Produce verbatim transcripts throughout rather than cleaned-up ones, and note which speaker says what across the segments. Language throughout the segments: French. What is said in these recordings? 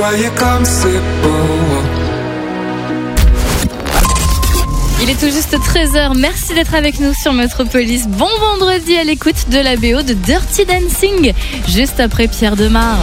Speaker 1: voyais comme c'est beau.
Speaker 2: Il est tout juste treize heures, merci d'être avec nous sur Métropolis. Bon vendredi à l'écoute de la B O de Dirty Dancing, juste après Pierre Demar.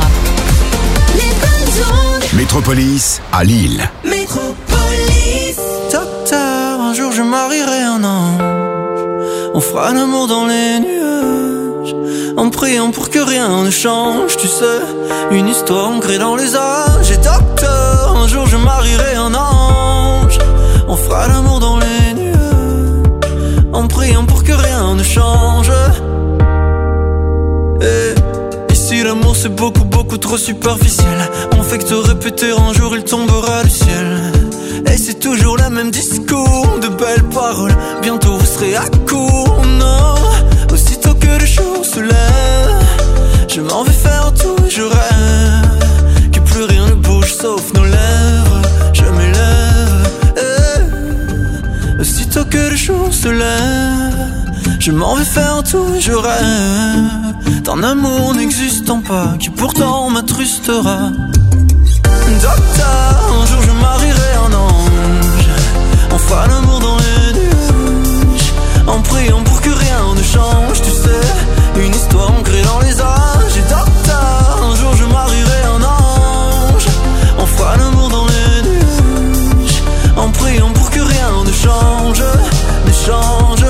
Speaker 3: Métropolis à Lille.
Speaker 4: Métropolis. Docteur, un jour je marierai un ange. On fera l'amour dans les nuages, en priant pour que rien ne change. Tu sais, une histoire ancrée dans les âges. Et docteur, un jour je marierai un ange. On fera l'amour dans les nuages, en priant pour que rien ne change. Et ici l'amour c'est beaucoup beaucoup trop superficiel. On fait que te répéter un jour il tombera du ciel. Et c'est toujours le même discours, de belles paroles. Bientôt vous serez à court, non. Aussitôt que le jour se lève, je m'en vais faire tout et je rêve que plus rien ne bouge sauf nos lèvres. Je m'élève, eh. Aussitôt que le jour se lève, je m'en vais faire tout et je rêve d'un amour n'existant pas, qui pourtant m'attrustera. Docteur, un jour je marierai un ange. On fera l'amour dans les nuages, en priant pour que rien ne change. Tu sais, une histoire ancrée dans les âges. Et docteur, un jour je marierai un ange. On fera l'amour dans les nuages, en priant pour que rien ne change, ne change.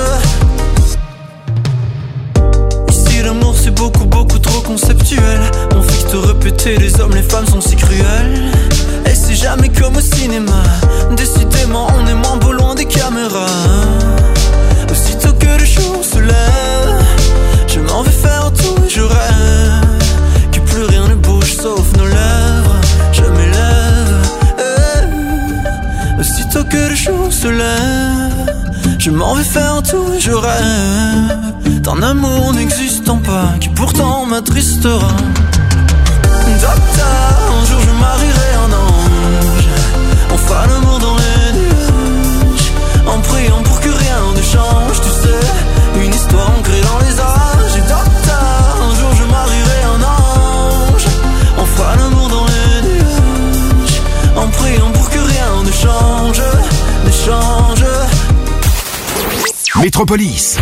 Speaker 4: Ici l'amour c'est beaucoup beaucoup trop conceptuel. On fait que te répéter, les hommes les femmes sont si cruels. Et c'est jamais comme au cinéma, décidément on est moins beau loin des caméras. Aussitôt que le jour se lève, je m'en vais faire tout et je rêve que plus rien ne bouge sauf nos lèvres. Je m'élève, eh. Aussitôt que le jour se lève, je m'en vais faire tout et je rêve d'un amour n'existant pas, qui pourtant m'attristera. Docteur, un jour je marierai un ange. On fera l'amour dans les nuages, en priant pour que rien ne change. Tu sais, une histoire ancrée dans les âges. Et docteur, un jour je marierai un ange. On fera l'amour dans les nuages, en priant pour que rien ne change, ne change.
Speaker 3: Métropolis.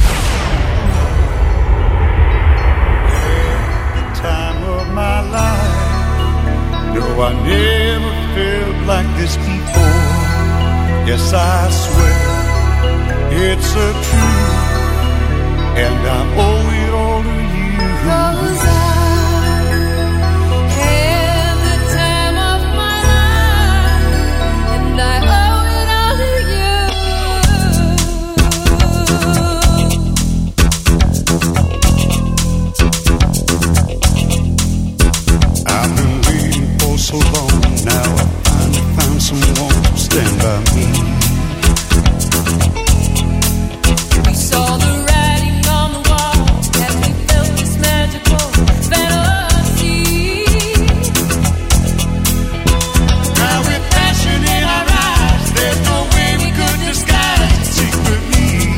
Speaker 5: No, I never felt like this before. Yes, I swear it's a truth, and I owe it all to you. 'Cause I had the time of my life, and I owe it all to you. I've been waiting for so long now. I finally found someone to stand by me. We saw the writing on the wall as we felt this magical fantasy. Now with passion in our eyes, there's no way we could disguise it secretly.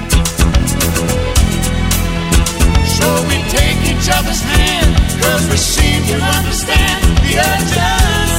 Speaker 5: So we take each other's hand, 'cause we seem to understand the urgency.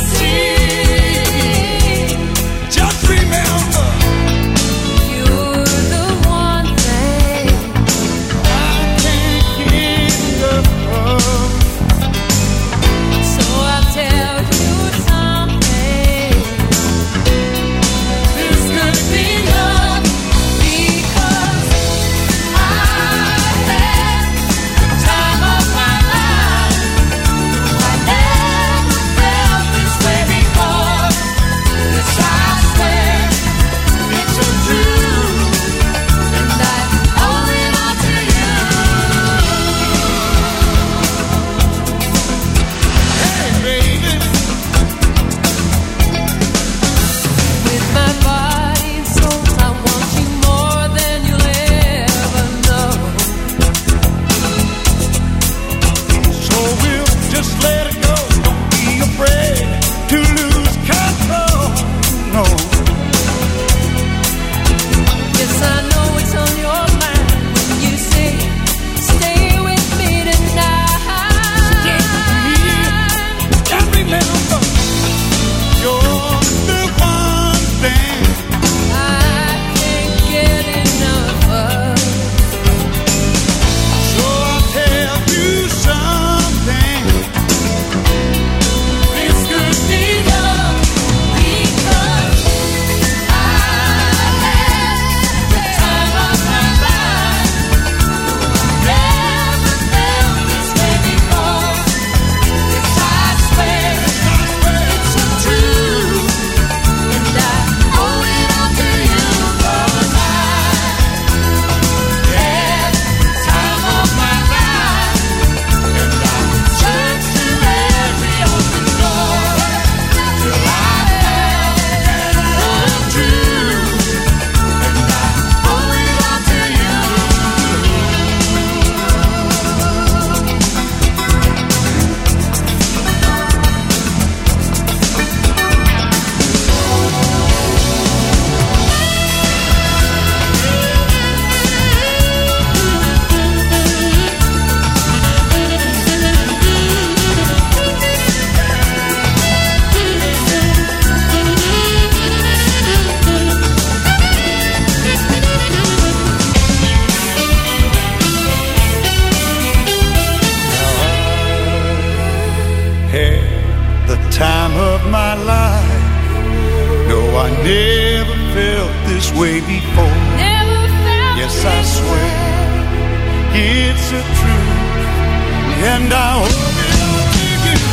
Speaker 5: time of my life. No, I never felt this way before.
Speaker 2: Never felt
Speaker 5: Yes, I swear it's a truth, and I hope it'll take you.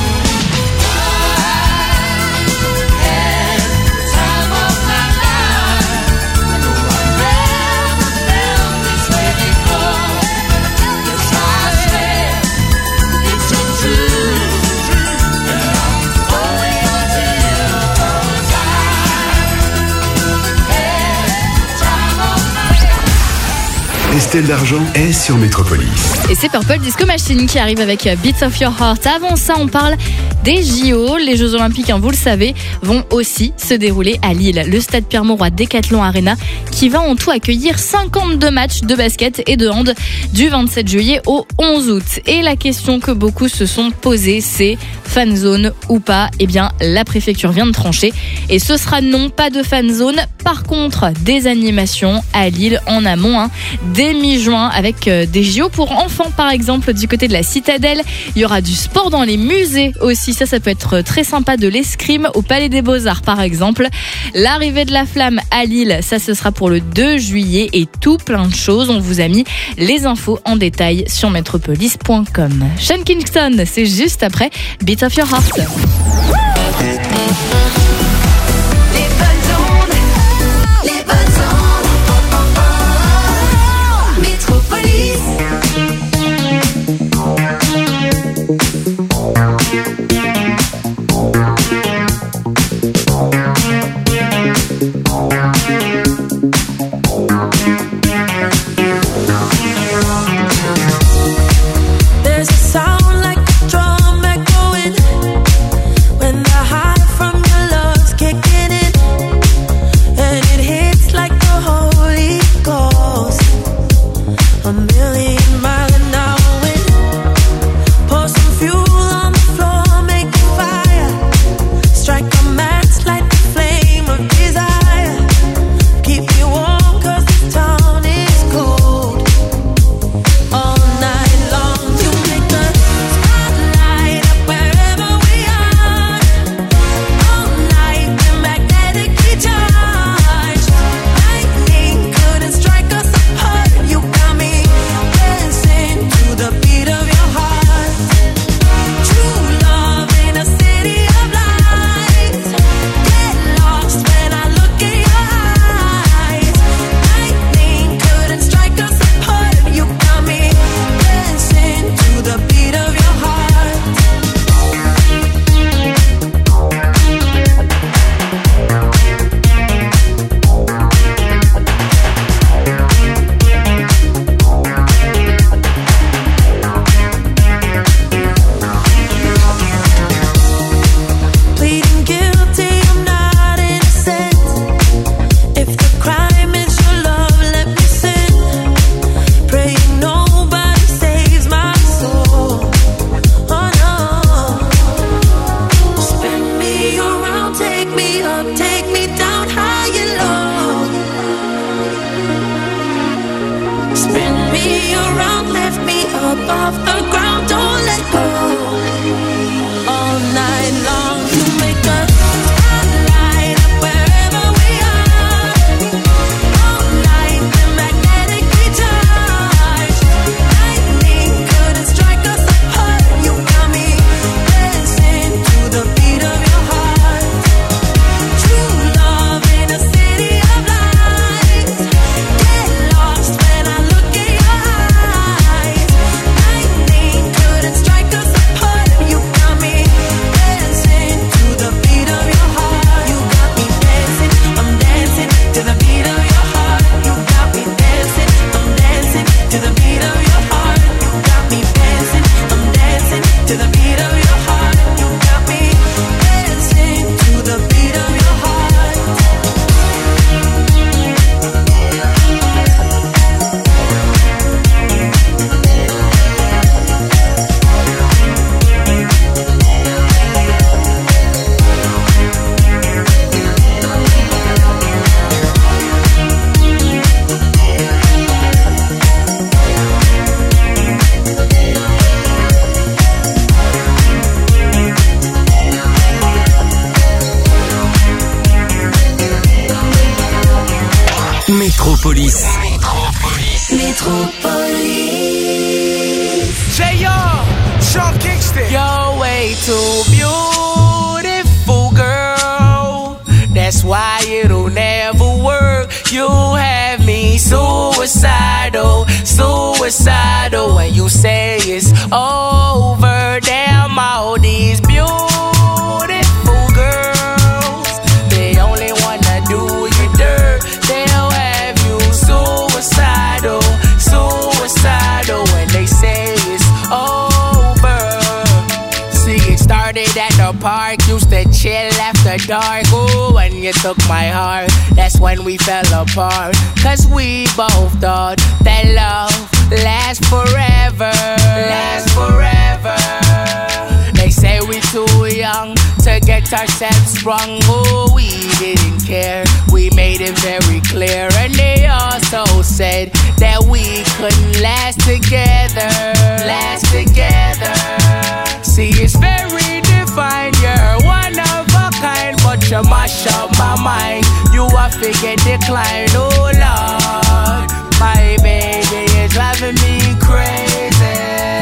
Speaker 1: Time of my life. No, I never felt this way before. Yes, I swear it's a truth, and I'm holding on to you 'cause I had time of my life.
Speaker 3: Estelle Dargent est sur Métropolis.
Speaker 2: Et c'est Purple Disco Machine qui arrive avec Beats of Your Heart. Avant ça, on parle des J O. Les Jeux Olympiques, hein, vous le savez, vont aussi se dérouler à Lille. Le stade Pierre-Mauroy Decathlon Arena qui va en tout accueillir cinquante-deux matchs de basket et de hand du vingt-sept juillet au onze août. Et la question que beaucoup se sont posées, c'est fan zone ou pas? Eh bien, la préfecture vient de trancher et ce sera non, pas de fan zone. Par contre, des animations à Lille en amont, hein, dès mi-juin avec euh, des J O pour enfants par exemple du côté de la Citadelle. Il y aura du sport dans les musées aussi, ça ça peut être très sympa, de l'escrime au Palais des Beaux-Arts par exemple. L'arrivée de la flamme à Lille, ça ce sera pour le deux juillet et tout plein de choses. On vous a mis les infos en détail sur metropolis point com. Sean Kingston, c'est juste après Beat of Your Heart.
Speaker 1: Les bonnes ondes, les bonnes ondes. Métropolis.
Speaker 6: There's a sound like a drum echoing when Métropolis.
Speaker 7: J R, Sean Kingston. You're way too beautiful, girl. That's why it'll never work. You have me suicidal, suicidal. When you say it's over, damn all these beautiful girls, they only wanna do you dirt. They'll have you suicidal, suicidal. When they say it's over. See, it started at the park, used to chill after dark. Ooh, when you took my heart, that's when we fell apart. Cause we both thought that love lasts forever, lasts forever. They say we too young to get ourselves sprung. Oh, we didn't care, we made it very clear. And they also said that we couldn't last together, last together. See, it's very defined, you're one of a kind, but you mash up my mind. You are figure decline, oh Lord. My baby is driving me crazy.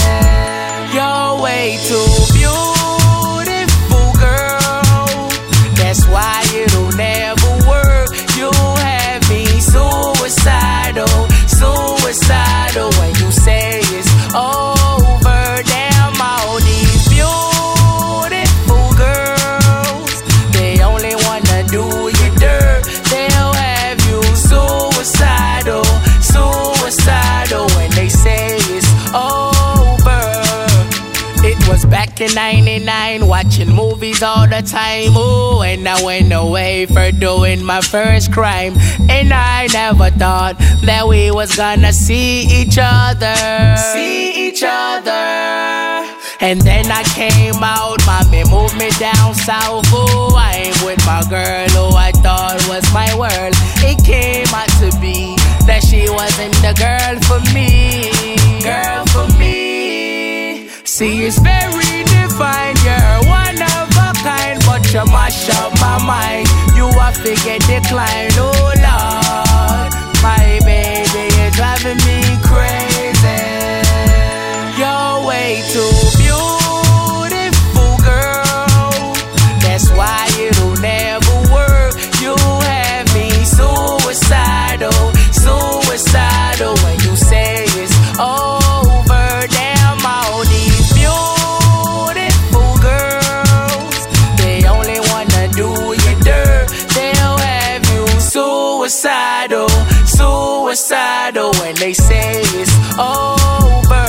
Speaker 7: You're way too beautiful, girl. That's why it'll never work. You have me suicidal, suicidal. When you say it's over, damn all these beautiful girls, they only wanna do you dirt. They'll have you suicidal, suicidal. When they say it's over. It was back in ninety-nine, watching movies all the time. Oh, and I went away for doing my first crime. And I never thought that we was gonna see each other, see each other. And then I came out, mommy moved me down south. Oh, I ain't with my girl who I thought was my world. It came out to be that she wasn't the girl for me, girl for me. See, it's very defined, you're one of a kind, but you mash up my mind. You are figure decline, oh Lord. My baby is driving me crazy. You're way too beautiful, girl. That's why it'll never work. You have me suicidal, suicidal. When you say it's over, damn all these beautiful girls, they only wanna do you dirt. They'll have you suicidal, suicidal. When they say it's over.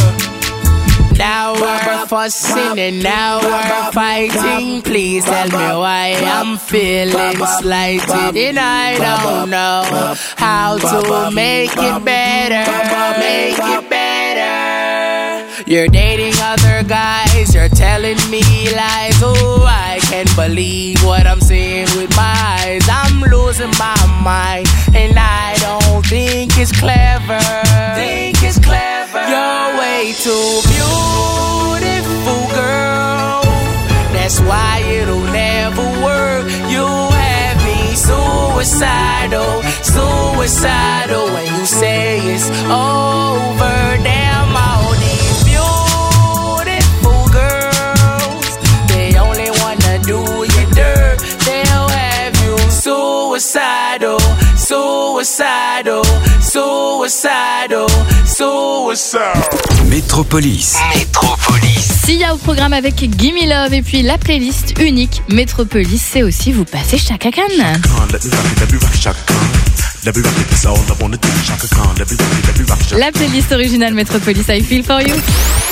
Speaker 7: Now we're fussing and now we're fighting. Please tell me why I'm feeling slighted. And I don't know how to make it better, make it better. You're dating other guys, you're telling me lies. Oh, I can't believe what I'm seeing with my eyes. I'm losing my mind and I don't think it's clever, think it's clever. You're way too beautiful, girl. That's why it'll never work. You have me suicidal, suicidal. When you say it's over, damn all these beautiful girls, they only wanna do you dirt. They'll have you suicidal, suicidal, suicidal, suicidal.
Speaker 6: Métropolis. Métropolis.
Speaker 2: Sia au programme avec Gimme Love et puis la playlist unique Métropolis, c'est aussi vous passez Chaka Khan. La playlist originale Métropolis, I Feel For You.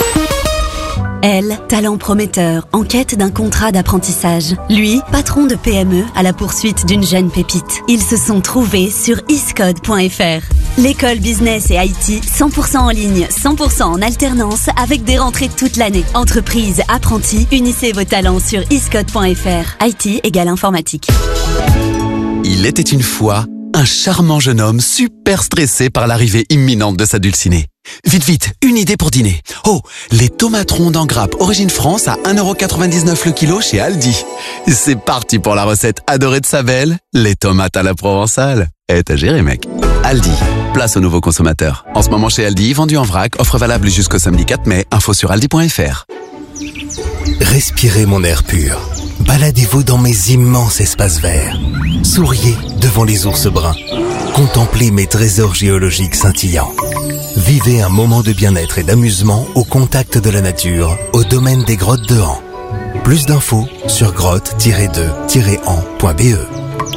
Speaker 8: Elle, talent prometteur, en quête d'un contrat d'apprentissage. Lui, patron de P M E à la poursuite d'une jeune pépite. Ils se sont trouvés sur iscode point f r. L'école business et I T cent pour cent en ligne, cent pour cent en alternance avec des rentrées toute l'année. Entreprise, apprentis, unissez vos talents sur iscode point f r. I T égale informatique.
Speaker 6: Il était une fois un charmant jeune homme super stressé par l'arrivée imminente de sa dulcinée. Vite, vite, une idée pour dîner. Oh, les tomates rondes en grappe Origine France à un euro quatre-vingt-dix-neuf le kilo chez Aldi. C'est parti pour la recette adorée de sa belle, les tomates à la provençale. Eh, t'as géré, mec. Aldi. Place aux nouveaux consommateurs. En ce moment chez Aldi, vendu en vrac, offre valable jusqu'au samedi quatre mai. Info sur aldi point fr.
Speaker 9: Respirez mon air pur. Baladez-vous dans mes immenses espaces verts. Souriez devant les ours bruns. Contemplez mes trésors géologiques scintillants. Vivez un moment de bien-être et d'amusement au contact de la nature, au domaine des grottes de Han. Plus d'infos sur grotte tiret deux tiret han point b e.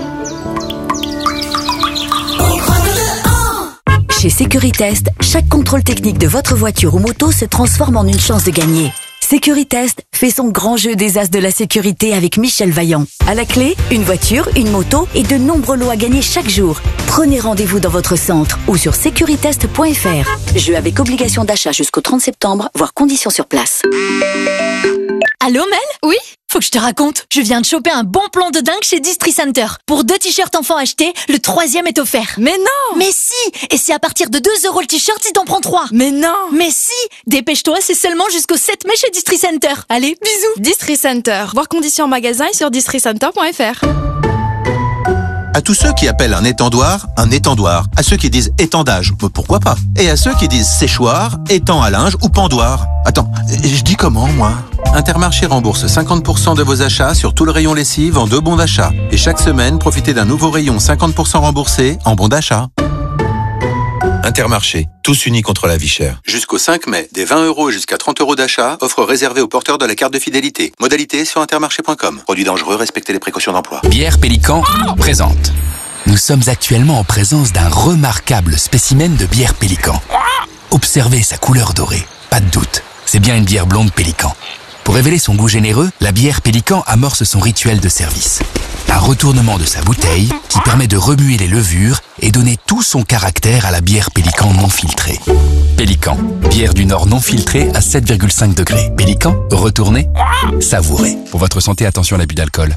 Speaker 8: Chez Sécuritest, chaque contrôle technique de votre voiture ou moto se transforme en une chance de gagner. Sécuritest fait son grand jeu des as de la sécurité avec Michel Vaillant. À la clé, une voiture, une moto et de nombreux lots à gagner chaque jour. Prenez rendez-vous dans votre centre ou sur sécuritest point fr. Jeu avec obligation d'achat jusqu'au trente septembre, voire conditions sur place.
Speaker 10: Allô Mel ?
Speaker 2: Oui ?
Speaker 10: Faut que je te raconte, je viens de choper un bon plan de dingue chez Distri Center. Pour deux t-shirts enfants achetés, le troisième est offert.
Speaker 2: Mais non !
Speaker 10: Mais si ! Et c'est à partir de deux euros le t-shirt si t'en prends trois.
Speaker 2: Mais non !
Speaker 10: Mais si ! Dépêche-toi, c'est seulement jusqu'au sept mai chez Distri Center. Allez, bisous.
Speaker 2: Distri Center. Voir conditions en magasin et sur distri center point fr.
Speaker 11: À tous ceux qui appellent un étendoir, un étendoir. À ceux qui disent étendage, bah pourquoi pas. Et à ceux qui disent séchoir, étang à linge ou pendoir. Attends, je dis comment, moi ? Intermarché rembourse cinquante pour cent de vos achats sur tout le rayon lessive en deux bons d'achat. Et chaque semaine, profitez d'un nouveau rayon cinquante pour cent remboursé en bons d'achat. Intermarché, tous unis contre la vie chère. Jusqu'au cinq mai, des vingt euros jusqu'à trente euros d'achat, offre réservée aux porteurs de la carte de fidélité. Modalité sur intermarché point com. Produit dangereux, respectez les précautions d'emploi.
Speaker 12: Bière Pélican présente. Nous sommes actuellement en présence d'un remarquable spécimen de bière Pélican. Observez sa couleur dorée. Pas de doute, c'est bien une bière blonde Pélican. Pour révéler son goût généreux, la bière Pélican amorce son rituel de service. Un retournement de sa bouteille qui permet de remuer les levures et donner tout son caractère à la bière Pélican non filtrée. Pélican, bière du Nord non filtrée à sept virgule cinq degrés. Pélican, retournez, savourez. Pour votre santé, attention à l'abus d'alcool.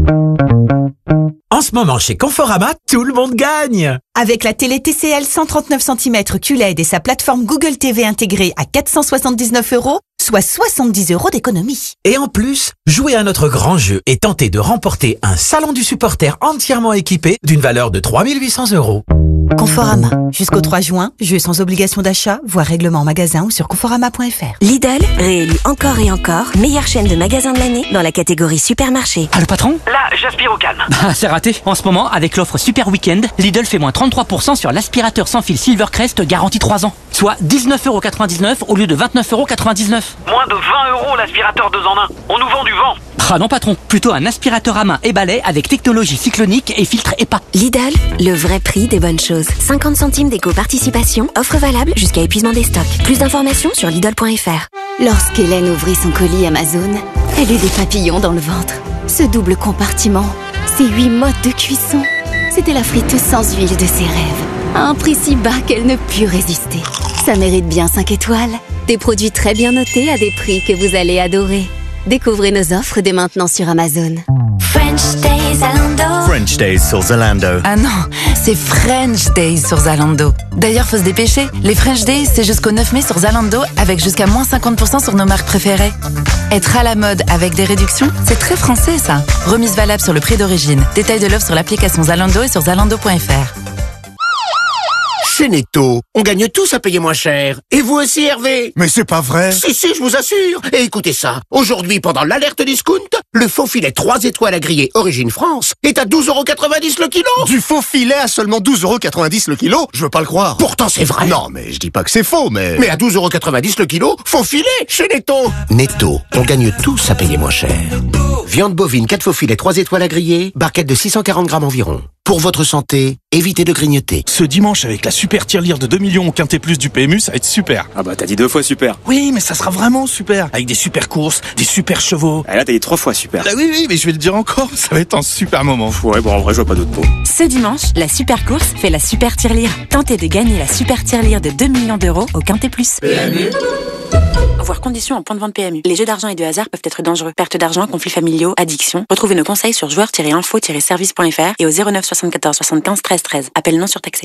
Speaker 13: En ce moment, chez Conforama, tout le monde gagne! Avec la télé T C L cent trente-neuf centimètres Q L E D et sa plateforme Google T V intégrée à quatre cent soixante-dix-neuf euros, soit soixante-dix euros d'économie. Et en plus, jouez à notre grand jeu et tentez de remporter un salon du supporter entièrement équipé d'une valeur de trois mille huit cents euros. Conforama. Jusqu'au trois juin, jeu sans obligation d'achat, voire règlement en magasin ou sur conforama point fr.
Speaker 8: Lidl, réélu encore et encore, meilleure chaîne de magasins de l'année dans la catégorie supermarché.
Speaker 14: Ah, le patron ?
Speaker 15: Là, j'aspire au calme.
Speaker 14: Ah, c'est raté. En ce moment, avec l'offre Super Weekend, Lidl fait moins trente-trois pour cent sur l'aspirateur sans fil Silvercrest garantie trois ans. Soit dix-neuf euros quatre-vingt-dix-neuf au lieu de vingt-neuf euros quatre-vingt-dix-neuf.
Speaker 15: Moins de vingt euros l'aspirateur deux en un. On nous vend du vent.
Speaker 14: Ah non patron, plutôt un aspirateur à main et balai avec technologie cyclonique et filtre E P A.
Speaker 8: Lidl, le vrai prix des bonnes choses. cinquante centimes d'éco-participation, offre valable jusqu'à épuisement des stocks. Plus d'informations sur lidl point fr. Lorsqu'Hélène ouvrit son colis Amazon, elle eut des papillons dans le ventre. Ce double compartiment, ces huit modes de cuisson, c'était la friteuse sans huile de ses rêves. À un prix si bas qu'elle ne put résister. Ça mérite bien cinq étoiles. Des produits très bien notés à des prix que vous allez adorer. Découvrez nos offres dès maintenant sur Amazon.
Speaker 16: French Days Zalando.
Speaker 17: French Days sur Zalando.
Speaker 18: Ah non, c'est French Days sur Zalando. D'ailleurs, faut se dépêcher. Les French Days, c'est jusqu'au neuf mai sur Zalando avec jusqu'à moins cinquante pour cent sur nos marques préférées. Être à la mode avec des réductions, c'est très français ça. Remise valable sur le prix d'origine. Détail de l'offre sur l'application Zalando et sur zalando point fr.
Speaker 19: Chez Netto, on gagne tous à payer moins cher. Et vous aussi, Hervé?
Speaker 17: Mais c'est pas vrai.
Speaker 19: Si, si, je vous assure. Et écoutez ça. Aujourd'hui, pendant l'alerte discount, le faux filet trois étoiles à griller Origine France est à douze euros quatre-vingt-dix le kilo.
Speaker 17: Du faux filet à seulement douze euros quatre-vingt-dix le kilo? Je veux pas le croire.
Speaker 19: Pourtant, c'est vrai.
Speaker 17: Non, mais je dis pas que c'est faux, mais...
Speaker 19: Mais à douze euros quatre-vingt-dix le kilo, faux filet chez Netto. Netto, on gagne tous à payer moins cher. Viande bovine, quatre faux filets, trois étoiles à griller, barquette de six cent quarante grammes environ. Pour votre santé, évitez de grignoter.
Speaker 20: Ce dimanche, avec la super tirelire de deux millions au Quintet Plus du P M U, ça va être super.
Speaker 21: Ah bah t'as dit deux fois super.
Speaker 20: Oui, mais ça sera vraiment super. Avec des super courses, des super chevaux.
Speaker 21: Ah là t'as dit trois fois super.
Speaker 20: Ah oui, oui, mais je vais le dire encore, ça va être un super moment.
Speaker 21: Ouais, bon en vrai je vois pas d'autres mots.
Speaker 18: Ce dimanche, la super course fait la super tirelire. Tentez de gagner la super tirelire de deux millions d'euros au Quintet Plus.
Speaker 21: P M U.
Speaker 18: Voir conditions en point de vente P M U. Les jeux d'argent et de hasard peuvent être dangereux. Perte d'argent, conflits familiaux, addiction. Retrouvez nos conseils sur joueurs tiret info tiret service point fr et au zéro neuf soixante-quatorze soixante-quinze treize treize. Appel non surtaxé.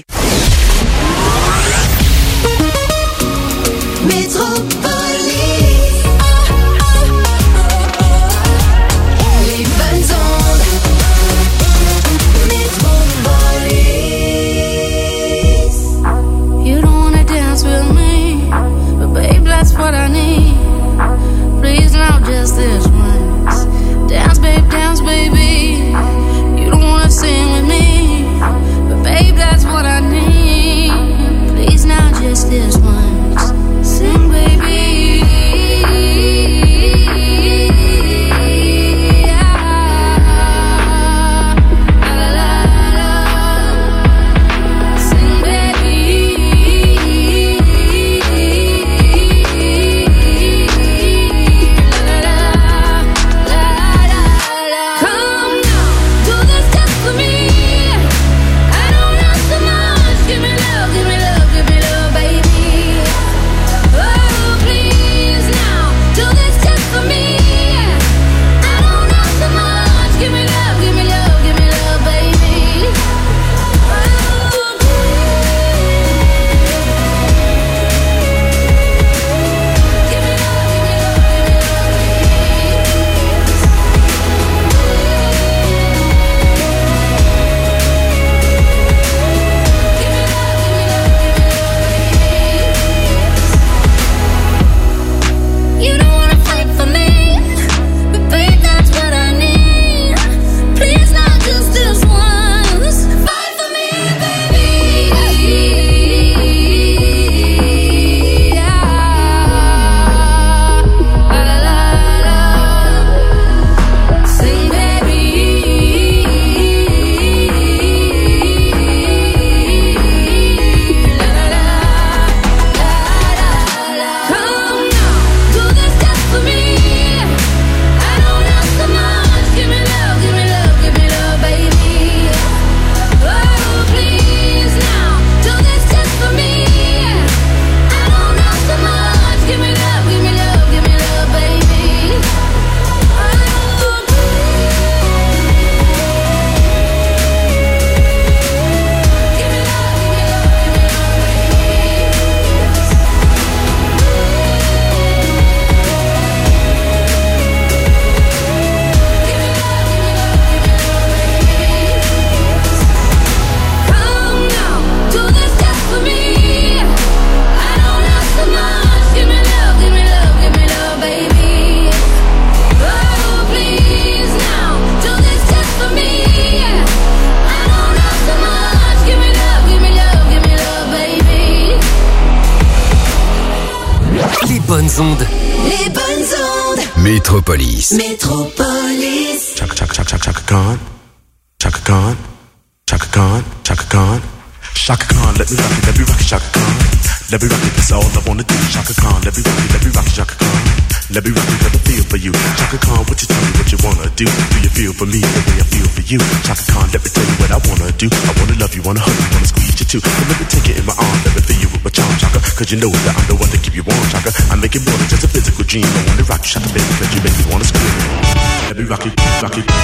Speaker 4: ondes.
Speaker 1: Les bonnes ondes.
Speaker 3: Métropolis.
Speaker 1: Métropolis.
Speaker 22: Chaka chaka chaka chaka chaka Khan. Chaka Khan. Chaka Khan. Chaka Khan. Chaka Khan, let me rock it, let me rock it, Chaka Khan. Let me rock it, that's all I wanna do. Chaka Khan, let me rock it, let me rock it, Chaka Khan. Let me rock it, got a feel for you. Chaka Khan, what you tell me what you wanna do? Do you feel for me the way I feel for you? Chaka Khan, let me tell you what I wanna do. I wanna love you, wanna hug you, wanna squeeze you too. And let me take it in my arms, let me feel you with my charm, Chaka. Cause you know that I'm the one to keep you warm, Chaka. I make it more than just a physical dream. I wanna rock you, Chaka, baby, cause you make me wanna scream. Let me rock it, rock it.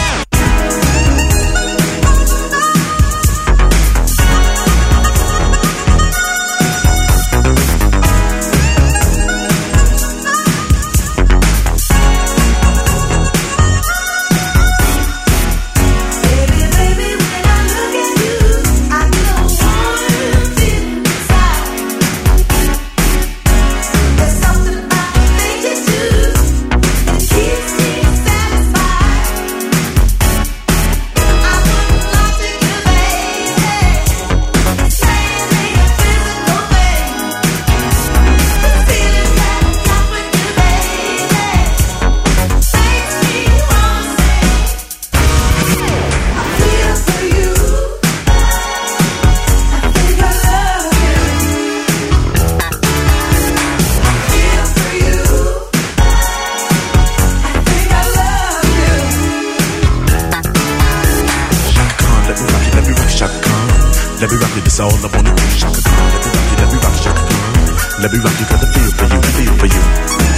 Speaker 22: Let me rock it, that's all I wanna do. Chaka Khan, let me rock it, let me rock it, Chaka Khan. Let me rock it, got a feel for you, feel for you.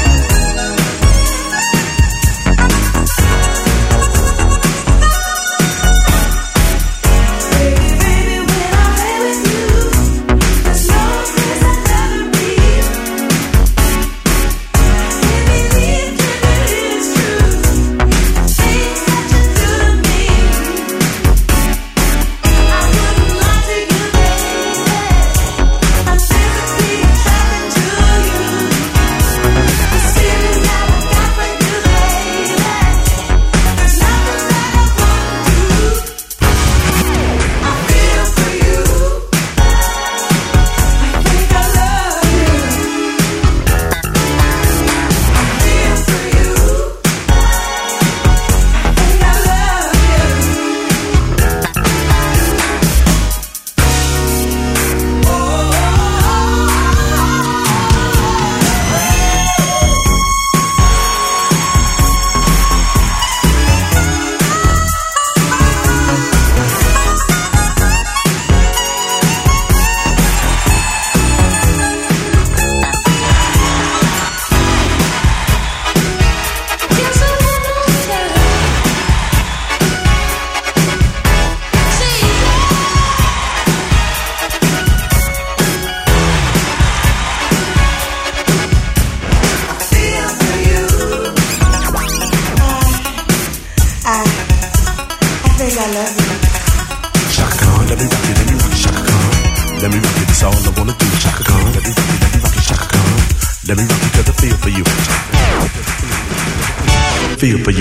Speaker 22: Feel for you.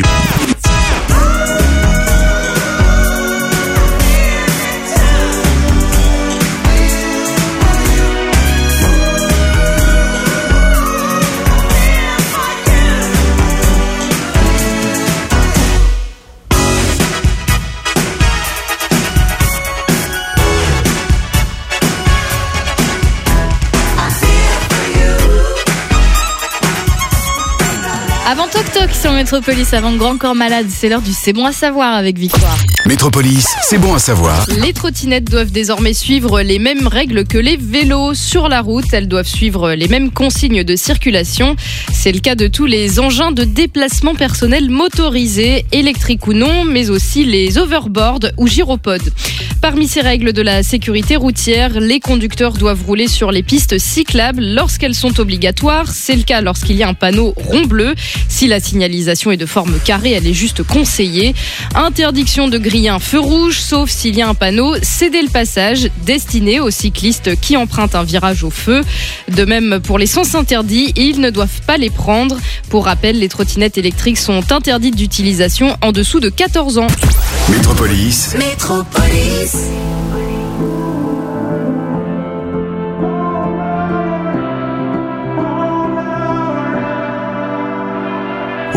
Speaker 2: Avant Toc Toc sur Métropolis, avant Grand Corps Malade, c'est l'heure du C'est bon à savoir avec Victoire.
Speaker 3: Métropolis, c'est bon à savoir.
Speaker 2: Les trottinettes doivent désormais suivre les mêmes règles que les vélos. Sur la route, elles doivent suivre les mêmes consignes de circulation. C'est le cas de tous les engins de déplacement personnel motorisés, électriques ou non, mais aussi les overboards ou gyropodes. Parmi ces règles de la sécurité routière, les conducteurs doivent rouler sur les pistes cyclables lorsqu'elles sont obligatoires. C'est le cas lorsqu'il y a un panneau rond bleu. Si la signalisation est de forme carrée, elle est juste conseillée. Interdiction de griller un feu rouge, sauf s'il y a un panneau céder le passage, destiné aux cyclistes qui empruntent un virage au feu. De même pour les sens interdits, ils ne doivent pas les prendre. Pour rappel, les trottinettes électriques sont interdites d'utilisation en dessous de quatorze ans.
Speaker 3: Métropolis.
Speaker 1: Métropolis.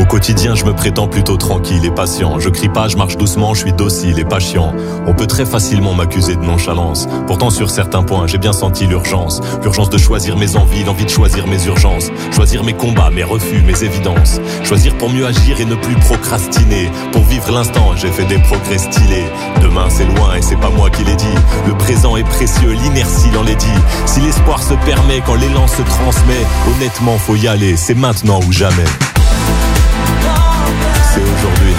Speaker 4: quotidien, je me prétends plutôt tranquille et patient. Je crie pas, je marche doucement, je suis docile et pas chiant. On peut très facilement m'accuser de nonchalance. Pourtant, sur certains points, j'ai bien senti l'urgence. L'urgence de choisir mes envies, l'envie de choisir mes urgences. Choisir mes combats, mes refus, mes évidences. Choisir pour mieux agir et ne plus procrastiner. Pour vivre l'instant, j'ai fait des progrès stylés. Demain, c'est loin et c'est pas moi qui l'ai dit. Le présent est précieux, l'inertie l'en l'est dit. Si l'espoir se permet, quand l'élan se transmet, honnêtement, faut y aller. C'est maintenant ou jamais. C'est aujourd'hui.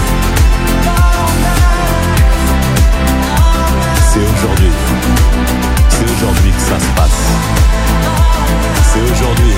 Speaker 4: C'est aujourd'hui. C'est aujourd'hui que ça se passe. C'est aujourd'hui.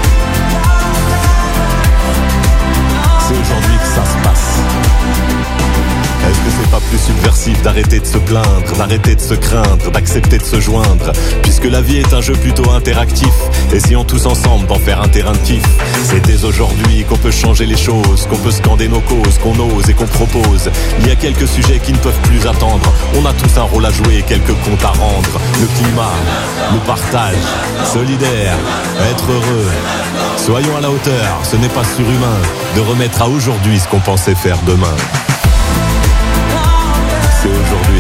Speaker 4: C'est aujourd'hui que ça se passe. Est-ce que c'est pas plus subversif d'arrêter de se plaindre, d'arrêter de se craindre, d'accepter de se joindre? Puisque la vie est un jeu plutôt interactif, essayons tous ensemble d'en faire un terrain de kiff. C'est dès aujourd'hui qu'on peut changer les choses, qu'on peut scander nos causes, qu'on ose et qu'on propose. Il y a quelques sujets qui ne peuvent plus attendre. On a tous un rôle à jouer et quelques comptes à rendre. Le climat, le partage, solidaire, être heureux. Soyons à la hauteur, ce n'est pas surhumain de remettre à aujourd'hui ce qu'on pensait faire demain. C'est aujourd'hui.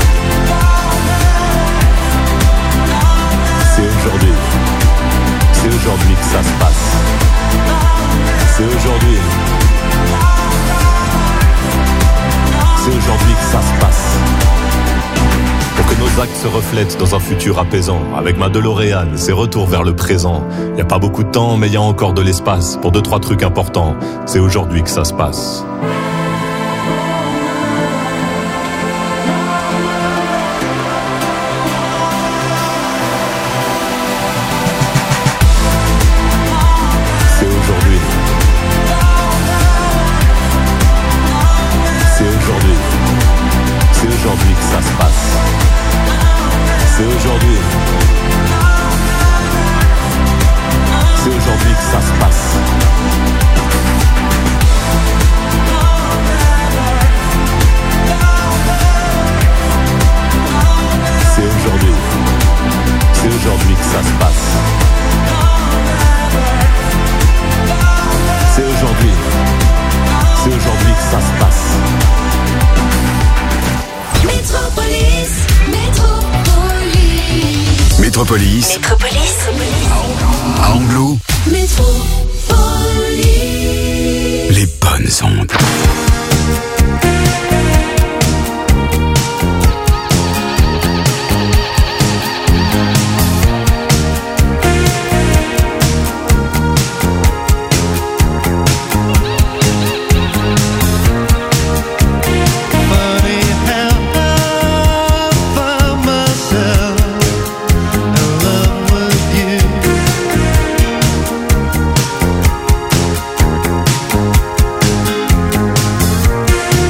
Speaker 4: C'est aujourd'hui. C'est aujourd'hui que ça se passe. C'est aujourd'hui. C'est aujourd'hui que ça se passe. Pour que nos actes se reflètent dans un futur apaisant. Avec ma DeLorean, c'est retour vers le présent. Y a pas beaucoup de temps, mais y a encore de l'espace pour deux, trois trucs importants. C'est aujourd'hui que ça se passe.
Speaker 3: Métropolis.
Speaker 16: Métropolis.
Speaker 3: À Anglo.
Speaker 16: Métropolis.
Speaker 3: Les bonnes ondes.
Speaker 1: Thank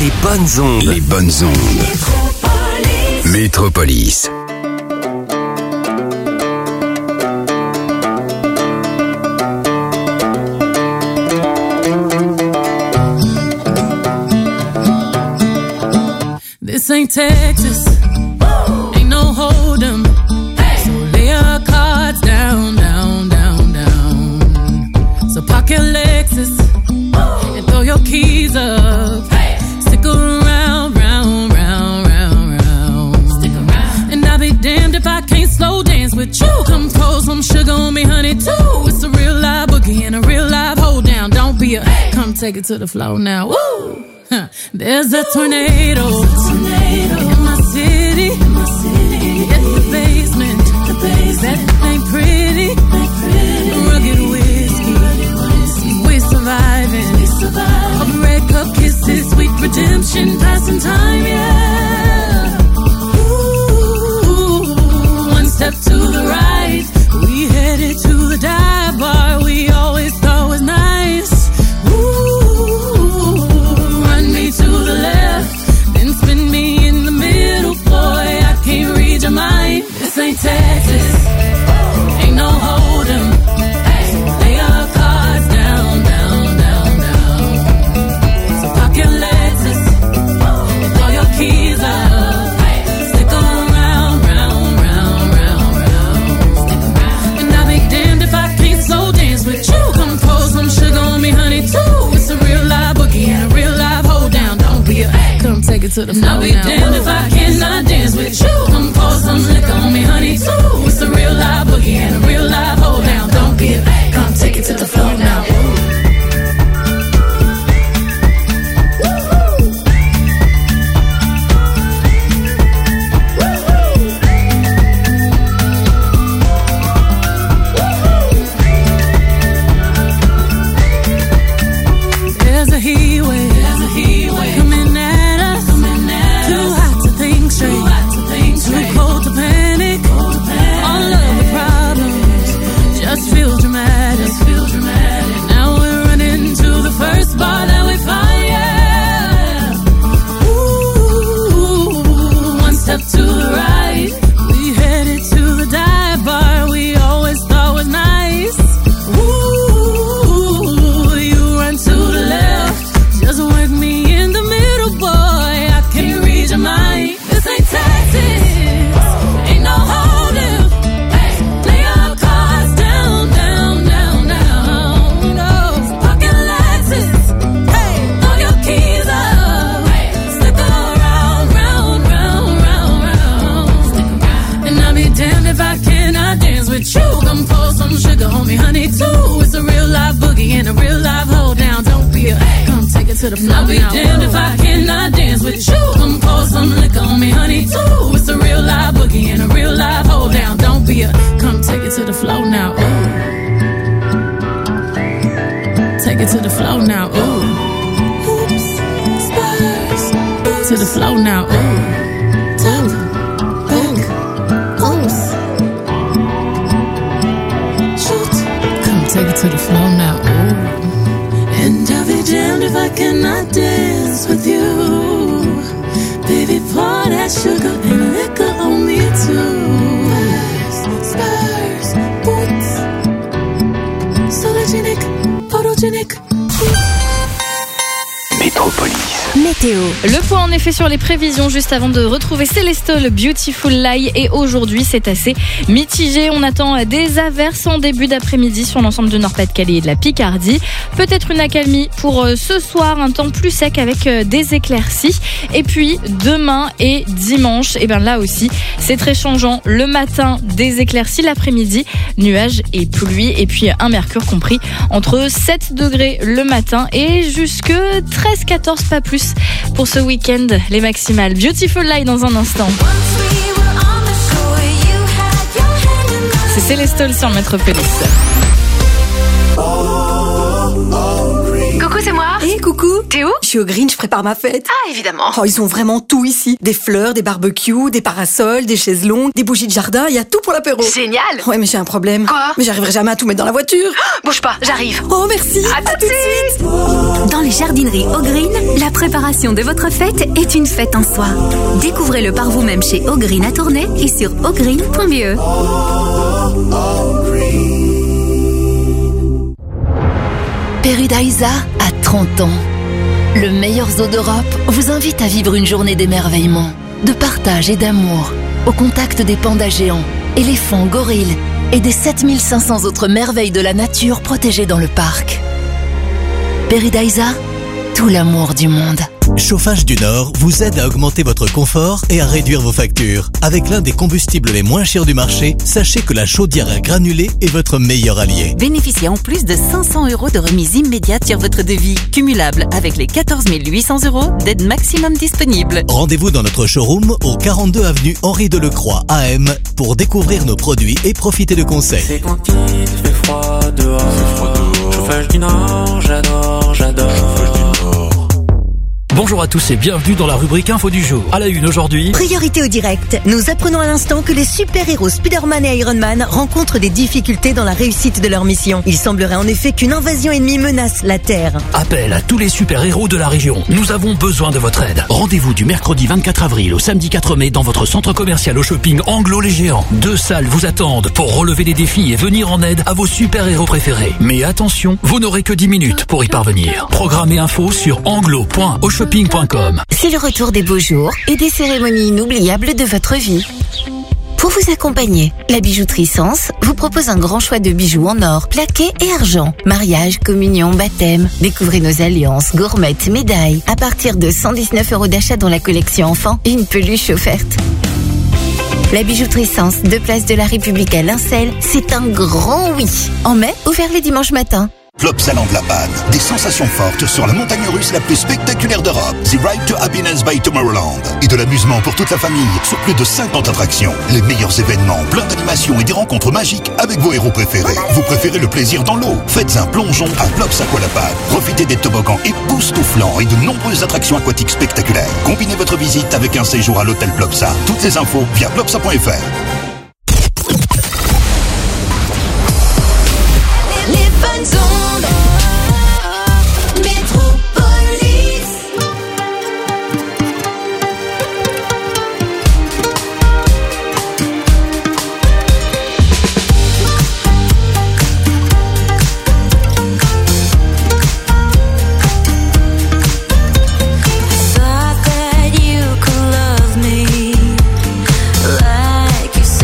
Speaker 3: Les bonnes ondes. Les bonnes ondes. Métropolis.
Speaker 1: This ain't Texas, ain't no hold'em. So lay your cards down, down, down, down. So park your Lexus and throw your keys up. Stick around, round, round, round, round. Stick around. And I'll be damned if I can't slow dance with you. Come pour some sugar on me, honey, too. It's a real live boogie and a real live hold down. Don't be a, come take it to the floor now. Woo! Huh. There's a tornado, tornado in my city, in my city. At the basement, the basement. That ain't pretty, ain't pretty. Rugged whiskey, rugged whiskey. We surviving, we surviving. A red cup kisses, sweet redemption, passing time, yeah. Ooh, one step to the right, we headed to the dive bar we always thought was nice. To the left, then spin me in the middle, boy, I can't read your mind. This ain't Texas, ain't no hold'em. So lay your cards down, down, down, down. So park your Lexus and throw your keys up. Stick around, round, round, round, round. And I'll be damned if I can't slow dance with you. Come pour some sugar on me, honey, too. It's a real live boogie and a real live hold down. Don't be a, come take it to the floor now. I'll be damned if I cannot dance with you. Come pour some liquor on me, honey, too. It's a real live boogie and a real live hold down. Don't be a, come take it to the floor now. I'll be damned if I cannot dance with you. Come pour some liquor on me, honey, too. It's a real live boogie and a real live hold down. Don't be a, come take it to the floor now. Ooh. Take it to the floor now. Ooh. Oops, spurs. To the floor now. Ooh. Talk, back, oops. Shoot. Come take it to the floor now. Ooh. And I'll be damned if I cannot dance with you. Baby, pour that sugar and liquor on me too. Spurs, boots, sologenic, photogenic.
Speaker 3: Métropolis.
Speaker 2: Météo. Le point en effet sur les prévisions juste avant de retrouver Célestol, Beautiful Lie. Et aujourd'hui, c'est assez mitigé. On attend des averses en début d'après-midi sur l'ensemble du Nord-Pas-de-Calais et de la Picardie. Peut-être une accalmie pour ce soir, un temps plus sec avec des éclaircies. Et puis demain et dimanche, et bien là aussi, c'est très changeant. Le matin, des éclaircies, l'après-midi, nuages et pluie. Et puis un mercure compris entre sept degrés le matin et jusque treize quatorze, pas plus pour ce week-end, les maximales. Beautiful Lie dans un instant. C'est Célestol sur Métropolis.
Speaker 16: Coucou, c'est moi.
Speaker 5: Hé, hey, coucou. T'es où? Je suis au Green, je prépare ma fête.
Speaker 7: Ah, évidemment.
Speaker 5: Oh, ils ont vraiment tout ici. Des fleurs, des barbecues, des parasols, des chaises longues, des bougies de jardin, il y a tout pour l'apéro.
Speaker 7: Génial.
Speaker 5: Ouais, mais j'ai un problème.
Speaker 7: Quoi?
Speaker 5: Mais j'arriverai jamais à tout mettre dans la voiture.
Speaker 7: Oh, bouge pas, j'arrive.
Speaker 5: Oh, merci.
Speaker 7: À, à tout de suite.
Speaker 8: Dans les jardineries O'Green, la préparation de votre fête est une fête en soi. Découvrez-le par vous-même chez O'Green à Tournai et sur o'green point b e.
Speaker 23: Paradisa a trente ans. Le meilleur zoo d'Europe vous invite à vivre une journée d'émerveillement, de partage et d'amour, au contact des pandas géants, éléphants, gorilles et des sept mille cinq cents autres merveilles de la nature protégées dans le parc. Paradisa, tout l'amour du monde.
Speaker 24: Chauffage du Nord vous aide à augmenter votre confort et à réduire vos factures. Avec l'un des combustibles les moins chers du marché, sachez que la chaudière à granulés est votre meilleur allié.
Speaker 25: Bénéficiez en plus de cinq cents euros de remise immédiate sur votre devis, cumulable avec les quatorze mille huit cents euros d'aide maximum disponible.
Speaker 24: Rendez-vous dans notre showroom au quarante-deux avenue Henri Delecroix A M pour découvrir nos produits et profiter de conseils.
Speaker 26: C'est quand il fait froid dehors, fait froid dehors. Chauffage du Nord, j'adore, j'adore. Chauffage du Nord.
Speaker 27: Bonjour à tous et bienvenue dans la rubrique Info du jour. À la une aujourd'hui.
Speaker 28: Priorité au direct. Nous apprenons à l'instant que les super-héros Spider-Man et Iron Man rencontrent des difficultés dans la réussite de leur mission. Il semblerait en effet qu'une invasion ennemie menace la Terre.
Speaker 27: Appel à tous les super-héros de la région. Nous avons besoin de votre aide. Rendez-vous du mercredi vingt-quatre avril au samedi quatre mai dans votre centre commercial au shopping Anglo Les Géants. Deux salles vous attendent pour relever les défis et venir en aide à vos super-héros préférés. Mais attention, vous n'aurez que dix minutes pour y parvenir. Programme et info sur anglo point o shopping point com.
Speaker 28: C'est le retour des beaux jours et des cérémonies inoubliables de votre vie. Pour vous accompagner, la bijouterie Sens vous propose un grand choix de bijoux en or, plaqué et argent. Mariage, communion, baptême. Découvrez nos alliances, gourmettes, médailles. À partir de cent dix-neuf euros d'achat dans la collection enfant et une peluche offerte. La bijouterie Sens, deux places de la République à Lincel, c'est un grand oui. En mai, ouvert les dimanches matins.
Speaker 29: Plopsaland La Panne, des sensations fortes sur la montagne russe la plus spectaculaire d'Europe. The Ride to Happiness by Tomorrowland. Et de l'amusement pour toute la famille sur plus de cinquante attractions. Les meilleurs événements, plein d'animations et des rencontres magiques avec vos héros préférés. Vous préférez le plaisir dans l'eau? Faites un plongeon à Plops Aqua La Panne. Profitez des toboggans époustouflants et de nombreuses attractions aquatiques spectaculaires. Combinez votre visite avec un séjour à l'hôtel Plopsa. Toutes les infos via plopsa point f r.
Speaker 1: Les bonnes ondes. Métropolis. Thought that you could love me like you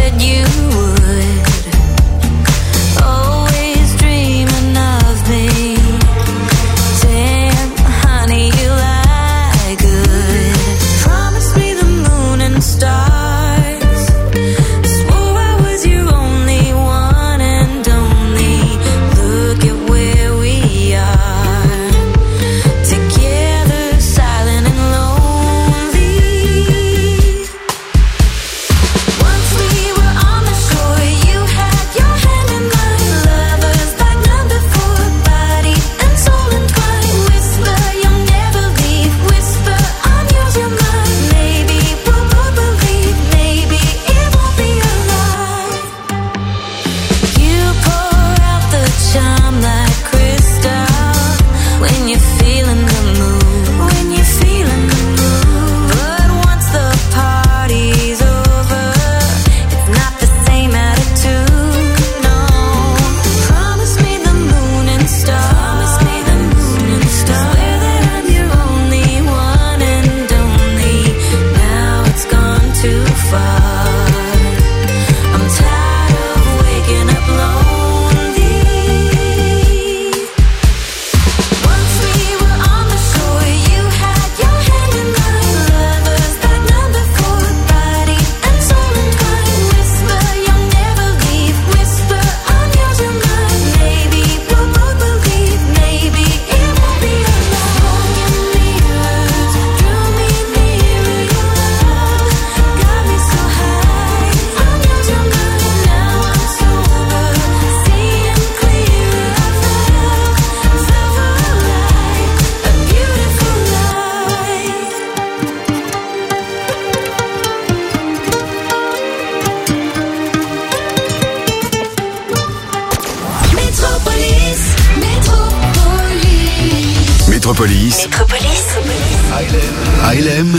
Speaker 3: Métropolis.
Speaker 28: Métropolis.
Speaker 3: A L M.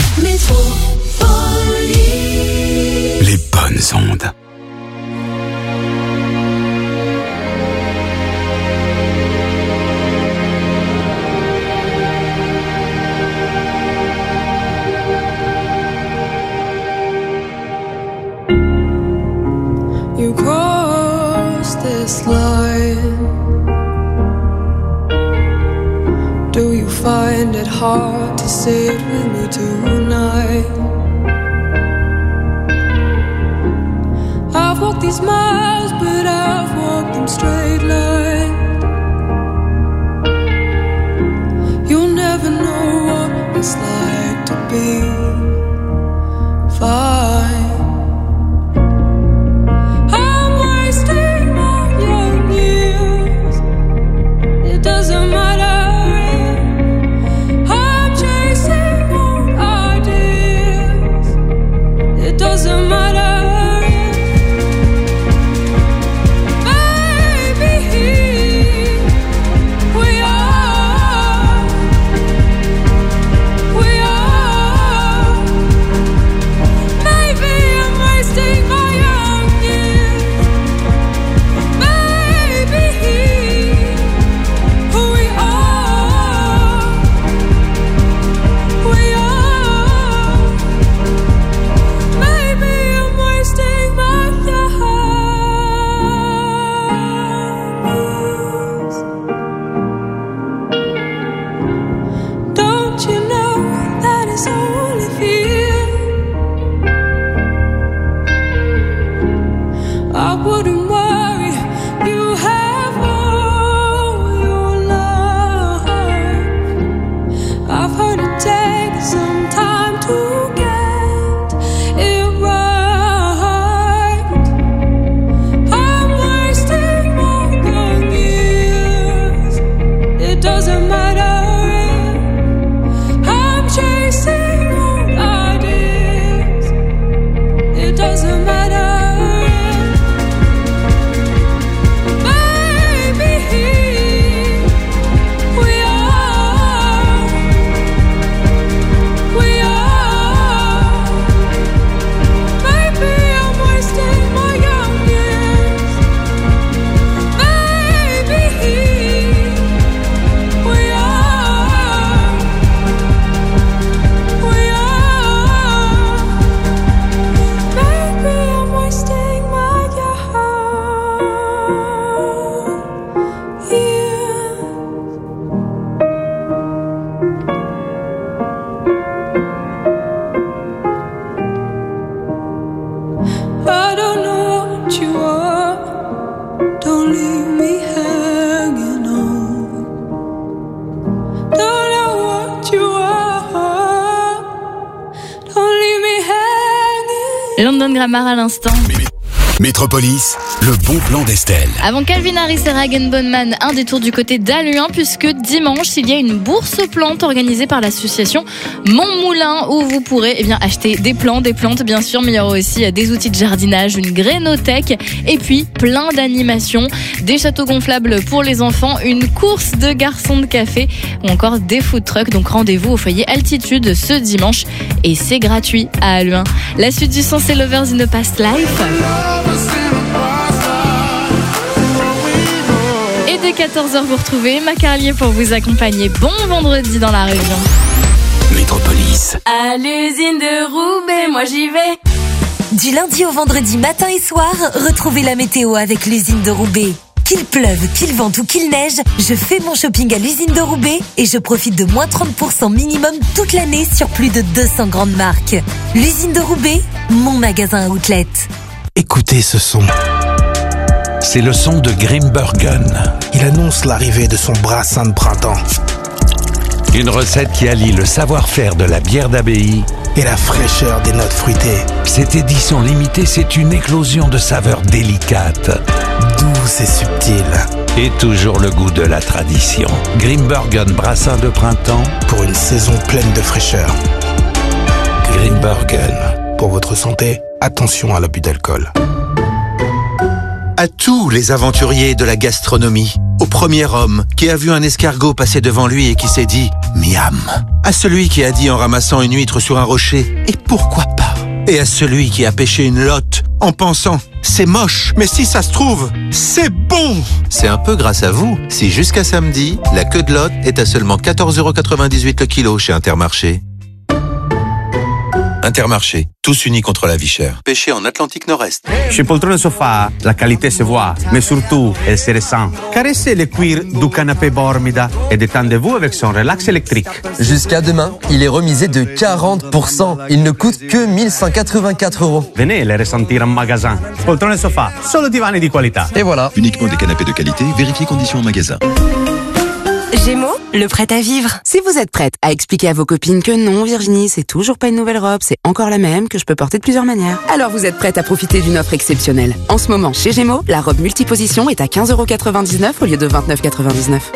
Speaker 3: Les bonnes ondes.
Speaker 6: You cross this line. Do you find it hard to sit with me tonight? I've walked these miles, but I've walked them straight line. You'll never know what it's like to be fine. Doesn't matter. I'm chasing old ideas. It doesn't matter. Baby, we are, we are. Maybe I'm wasting my young years. Baby. I wouldn't worry, you have all your life. I've heard it takes some time to get it right. I'm wasting more than years. It doesn't matter. I'm chasing old ideas. It doesn't matter. I don't know what you are. Don't leave me hanging on. Don't know what you are. Don't leave me hanging.
Speaker 2: London Grammar à l'instant.
Speaker 3: Métropolis, le bon plan d'Estelle.
Speaker 2: Avant Calvin Harris et Ragen Bonman, un détour du côté d'Halluin, puisque dimanche, il y a une bourse aux plantes organisée par l'association Mon Moulin, où vous pourrez eh bien, acheter des plants, des plantes bien sûr, mais il y aura aussi des outils de jardinage, une grénothèque, et puis plein d'animations, des châteaux gonflables pour les enfants, une course de garçons de café, ou encore des food trucks. Donc rendez-vous au foyer Altitude ce dimanche, et c'est gratuit à Halluin. La suite du son, c'est Lovers in a Past Life. Et dès quatorze heures, vous retrouvez Emma Carlier pour vous accompagner. Bon vendredi dans la région.
Speaker 3: Métropolis.
Speaker 28: À l'usine de Roubaix, moi j'y vais. Du lundi au vendredi matin et soir, retrouvez la météo avec l'usine de Roubaix. Qu'il pleuve, qu'il vente ou qu'il neige, je fais mon shopping à l'usine de Roubaix et je profite de moins trente pour cent minimum toute l'année sur plus de deux cents grandes marques. L'usine de Roubaix, mon magasin outlet.
Speaker 9: Écoutez ce son. C'est le son de Grimbergen. Il annonce l'arrivée de son brassin de printemps.
Speaker 10: Une recette qui allie le savoir-faire de la bière d'abbaye
Speaker 9: et la fraîcheur des notes fruitées.
Speaker 10: Cette édition limitée, c'est une éclosion de saveurs délicates,
Speaker 9: douces et subtiles.
Speaker 10: Et toujours le goût de la tradition. Grimbergen brassin de printemps
Speaker 9: pour une saison pleine de fraîcheur. Grimbergen. Pour votre santé, attention à l'abus d'alcool. À tous les aventuriers de la gastronomie. Au premier homme qui a vu un escargot passer devant lui et qui s'est dit « Miam ». À celui qui a dit en ramassant une huître sur un rocher « Et pourquoi pas ?» Et à celui qui a pêché une lotte en pensant « C'est moche, mais si ça se trouve, c'est bon !» C'est un peu grâce à vous si jusqu'à samedi, la queue de lotte est à seulement quatorze euros quatre-vingt-dix-huit le kilo chez Intermarché. Intermarché, tous unis contre la vie chère. Pêché en Atlantique Nord-Est.
Speaker 11: Chez Poltrone Sofa, la qualité se voit, mais surtout, elle se ressent. Caressez le cuir du canapé Bormida et détendez-vous avec son relax électrique.
Speaker 12: Jusqu'à demain, il est remisé de quarante pour cent. Il ne coûte que mille cent quatre-vingt-quatre euros.
Speaker 11: Venez les ressentir en magasin. Poltrone Sofa, solo divani di qualità.
Speaker 12: Et voilà.
Speaker 3: Uniquement des canapés de qualité, vérifiez conditions en magasin.
Speaker 13: Gémeaux, le prêt à vivre. Si vous êtes prête à expliquer à vos copines que non, Virginie, c'est toujours pas une nouvelle robe, c'est encore la même, que je peux porter de plusieurs manières, alors vous êtes prête à profiter d'une offre exceptionnelle. En ce moment, chez Gémeaux, la robe multiposition est à quinze euros quatre-vingt-dix-neuf au lieu de vingt-neuf euros quatre-vingt-dix-neuf.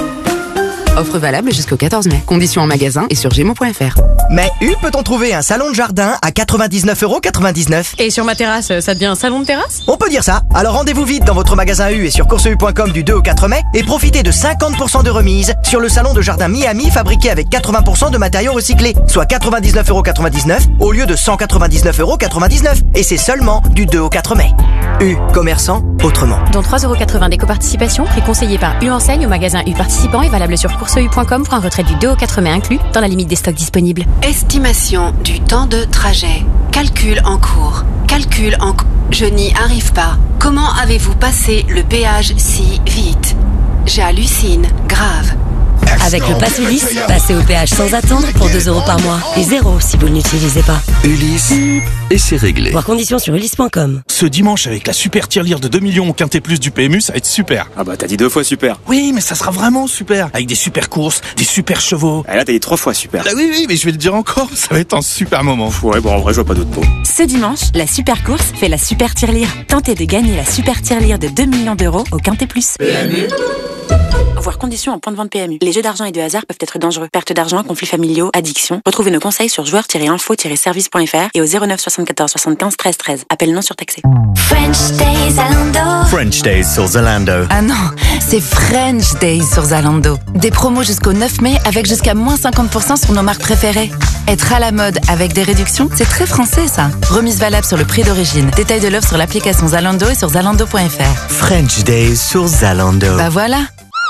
Speaker 13: Offre valable jusqu'au quatorze mai. Conditions en magasin et sur gémeaux point f r.
Speaker 14: Mais U peut-on trouver un salon de jardin à quatre-vingt-dix-neuf euros quatre-vingt-dix-neuf?
Speaker 15: Et sur ma terrasse, ça devient un salon de terrasse?
Speaker 14: On peut dire ça. Alors rendez-vous vite dans votre magasin U et sur course u point com du deux au quatre mai et profitez de cinquante pour cent de remise sur le salon de jardin Miami fabriqué avec quatre-vingts pour cent de matériaux recyclés, soit quatre-vingt-dix-neuf euros quatre-vingt-dix-neuf au lieu de cent quatre-vingt-dix-neuf euros quatre-vingt-dix-neuf. Et c'est seulement du deux au quatre mai. U, commerçant autrement.
Speaker 15: Dont trois euros quatre-vingts d'éco-participation, prix conseillé par U Enseigne au magasin U participant et valable sur course u point com pour un retrait du deux au quatre mai inclus dans la limite des stocks disponibles.
Speaker 28: Estimation du temps de trajet. Calcul en cours. Calcul en cours. Je n'y arrive pas. Comment avez-vous passé le péage si vite? J'hallucine. Grave.
Speaker 17: Avec le pass Ulysse, passez au péage sans attendre pour deux euros par mois. Et zéro si vous ne l'utilisez pas.
Speaker 3: Ulysse, et c'est réglé.
Speaker 17: Voir conditions sur ulysse point com.
Speaker 19: Ce dimanche, avec la super tirelire de deux millions au Quintet Plus du P M U, ça va être super.
Speaker 20: Ah bah t'as dit deux fois super.
Speaker 19: Oui, mais ça sera vraiment super. Avec des super courses, des super chevaux.
Speaker 20: Ah là t'as dit trois fois super.
Speaker 19: Ah oui, oui, mais je vais le dire encore, ça va être un super moment.
Speaker 20: Ouais, bon en vrai je vois pas d'autres mots.
Speaker 13: Ce dimanche, la super course fait la super tirelire. Tentez de gagner la super tirelire de deux millions d'euros au Quintet Plus.
Speaker 20: P M U.
Speaker 13: Voir conditions en point de vente P M U. Les jeux d'argent et de hasard peuvent être dangereux. Perte d'argent, conflits familiaux, addiction. Retrouvez nos conseils sur joueurs tiret info tiret service point f r et au zéro neuf soixante-quatorze soixante-quinze treize treize. Appel non surtaxé.
Speaker 16: French Days Zalando.
Speaker 12: French Days sur Zalando.
Speaker 18: Ah non, c'est French Days sur Zalando. Des promos jusqu'au neuf mai avec jusqu'à moins cinquante pour cent sur nos marques préférées. Être à la mode avec des réductions, c'est très français ça. Remise valable sur le prix d'origine. Détail de l'offre sur l'application Zalando et sur zalando point f r.
Speaker 12: French Days sur Zalando.
Speaker 18: Bah voilà.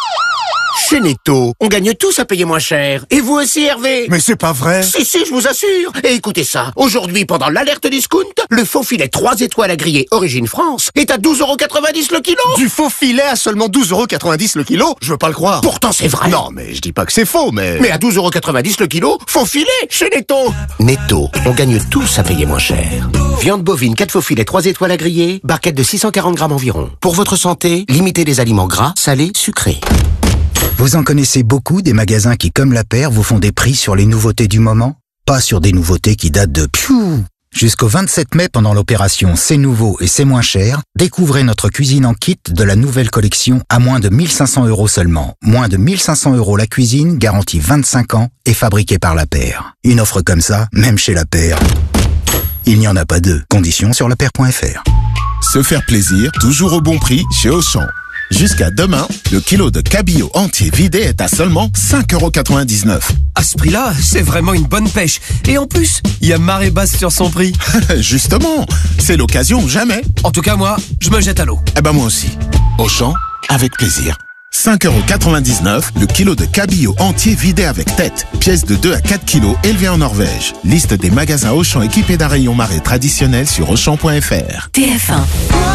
Speaker 21: Chez Netto, on gagne tous à payer moins cher. Et vous aussi, Hervé?
Speaker 30: Mais c'est pas vrai.
Speaker 21: Si, si, je vous assure. Et écoutez ça. Aujourd'hui, pendant l'alerte discount, le faux filet trois étoiles à griller Origine France est à douze euros quatre-vingt-dix le kilo.
Speaker 30: Du faux filet à seulement douze euros quatre-vingt-dix le kilo? Je veux pas le croire.
Speaker 21: Pourtant, c'est vrai.
Speaker 30: Non, mais je dis pas que c'est faux, mais...
Speaker 21: Mais à douze euros quatre-vingt-dix le kilo, faux filet chez Netto. Netto, on gagne tous à payer moins cher. Viande bovine, quatre faux filets, trois étoiles à griller, barquette de six cent quarante grammes environ. Pour votre santé, limitez les aliments gras, salés, sucrés.
Speaker 31: Vous en connaissez beaucoup des magasins qui, comme la paire, vous font des prix sur les nouveautés du moment? Pas sur des nouveautés qui datent de piou. Jusqu'au vingt-sept mai, pendant l'opération C'est nouveau et c'est moins cher, découvrez notre cuisine en kit de la nouvelle collection à moins de mille cinq cents euros seulement. Moins de mille cinq cents euros la cuisine, garantie vingt-cinq ans et fabriquée par la paire. Une offre comme ça, même chez la paire, il n'y en a pas deux. Conditions sur la paire point f r.
Speaker 32: Se faire plaisir, toujours au bon prix chez Auchan. Jusqu'à demain, le kilo de cabillaud entier vidé est à seulement cinq euros quatre-vingt-dix-neuf.
Speaker 33: À ce prix-là, c'est vraiment une bonne pêche. Et en plus, il y a marée basse sur son prix.
Speaker 32: Justement, c'est l'occasion jamais.
Speaker 33: En tout cas, moi, je me jette à l'eau.
Speaker 32: Eh ben moi aussi. Auchan, avec plaisir. cinq euros quatre-vingt-dix-neuf, le kilo de cabillaud entier vidé avec tête. Pièce de deux à quatre kilos élevée en Norvège. Liste des magasins Auchan équipés d'un rayon marée traditionnel sur auchan point f r.
Speaker 28: T F un.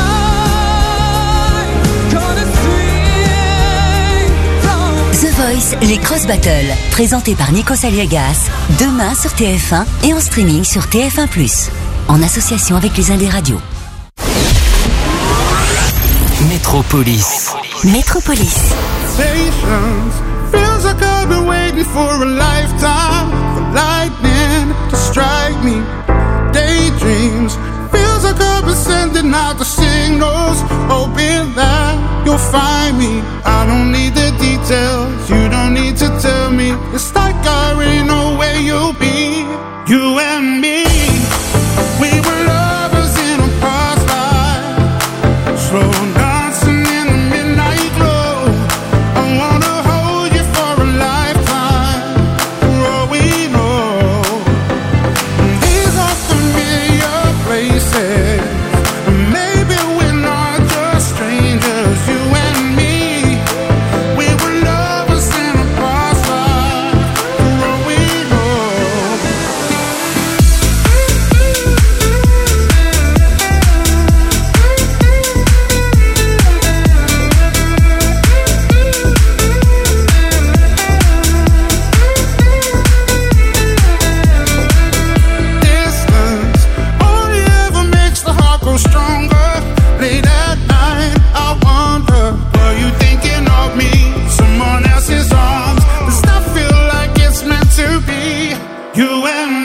Speaker 28: The Voice, les Cross Battles, présentés par Nico Saliegas, demain sur T F un et en streaming sur T F un plus, en association avec les Indés Radio.
Speaker 3: Métropolis.
Speaker 28: Métropolis.
Speaker 34: Patience feels like I've been waiting for a lifetime for lightning to strike me. Daydreams feels like I've been sending out the signals, hoping that you'll find me. I don't need the details, you don't need to tell me. It's like I already know where you'll be. You and me, we were lovers in a past life. Slow You and